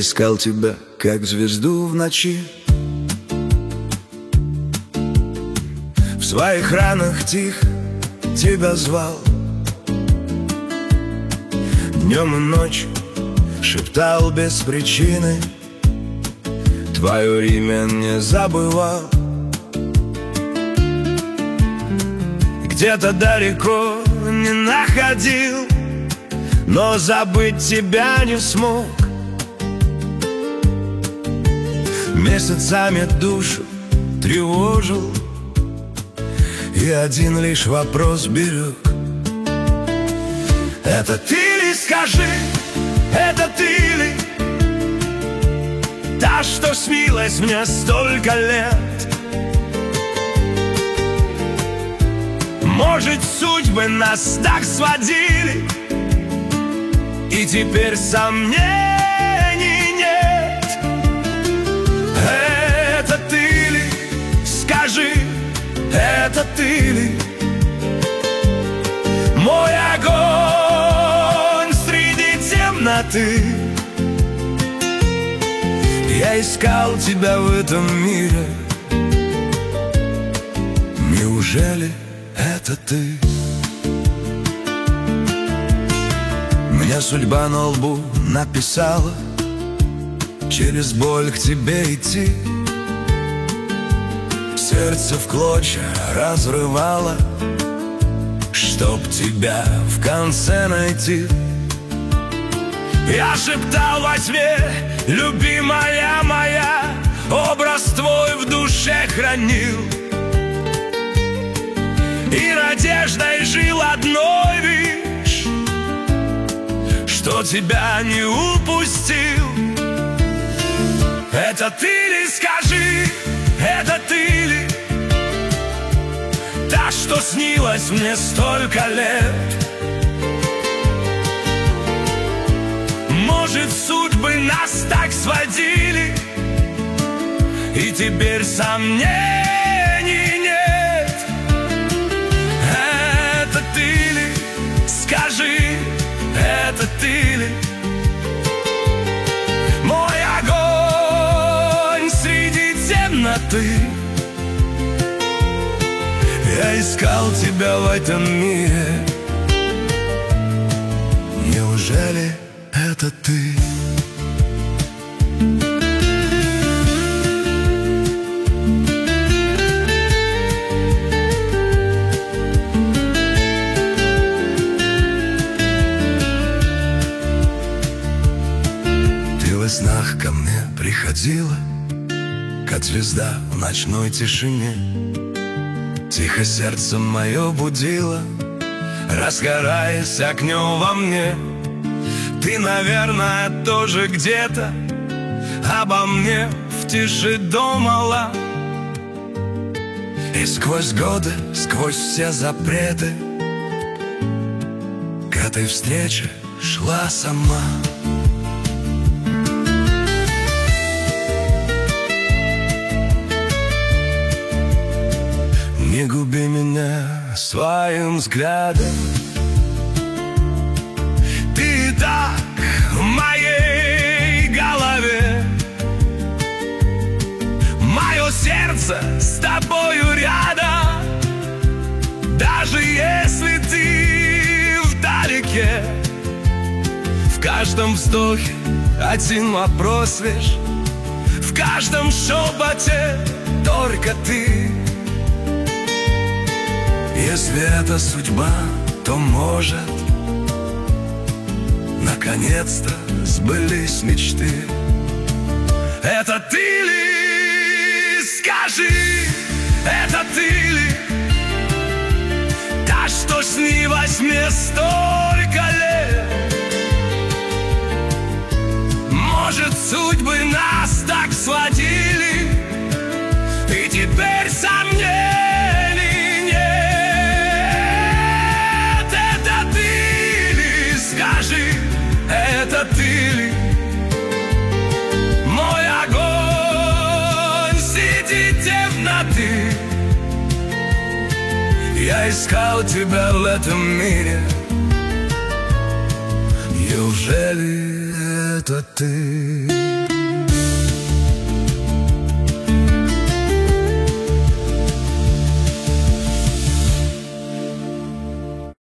искал тебя, как звезду в ночи. В своих ранах тихо тебя звал, днем и ночью шептал без причины, твое имя не забывал. Где-то далеко не находил, но забыть тебя не смог. Месяцами душу тревожил, и один лишь вопрос берег: это ты ли, скажи, это ты ли та, что снилась мне столько лет? Может, судьбы нас так сводили, и теперь сомнений нет. Это ты ли, скажи, это ты ли мой огонь среди темноты? Я искал тебя в этом мире, неужели это ты? Мне судьба на лбу написала через боль к тебе идти. Сердце в клочья разрывало, чтоб тебя в конце найти. Я шептал во тьме: любимая моя, образ твой в душе хранил, и надеждой жил одной лишь, что тебя не упустил. Это ты ли, скажи, это ты ли та, что снилась мне столько лет? Может, судьбы нас так сводили, и теперь сомнений нет. Это ты ли, скажи, это ты ли мой огонь среди темноты? Я искал тебя в этом мире, неужели это ты? Ты во снах ко мне приходила, как звезда в ночной тишине. Тихо сердце мое будило, разгораясь огнем во мне. Ты, наверное, тоже где-то обо мне в тиши думала, и сквозь годы, сквозь все запреты к этой встрече шла сама. Не губи меня своим взглядом, ты так в моей голове. Мое сердце с тобою рядом, даже если ты вдалеке. В каждом вздохе один вопрос лишь, в каждом шепоте только ты. Если это судьба, то может наконец-то сбылись мечты. Это ты ли, скажи, это ты ли та, что снилась мне столько лет? Может, судьбы нас так сводили, и теперь сомнений. Это ты ли мой огонь среди темноты? Я искал тебя в этом мире, неужели это ты?